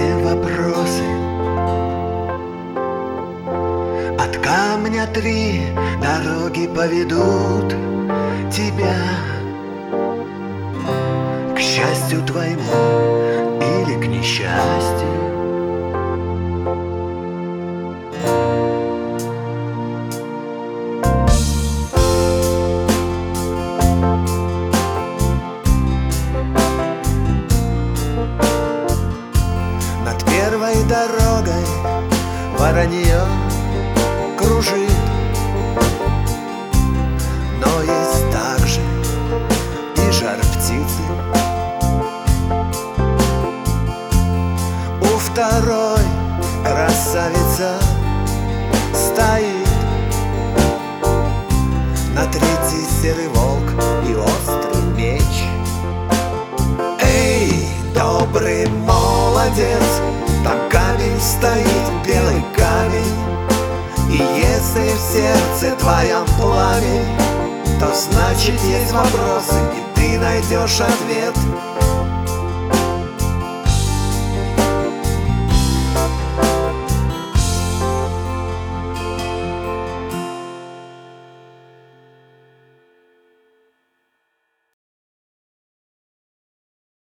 все вопросы. От камня 3 дороги поведут тебя к счастью твоему или к несчастью. Над первой дорогой воронье кружит, но есть также и жар птицы. У второй красавица стоит, на третий серый волк и острый меч. Эй, добрый молодец, там камень стоит, белый камень. И если в сердце твоем пламень, то значит есть вопросы, и ты найдешь ответ.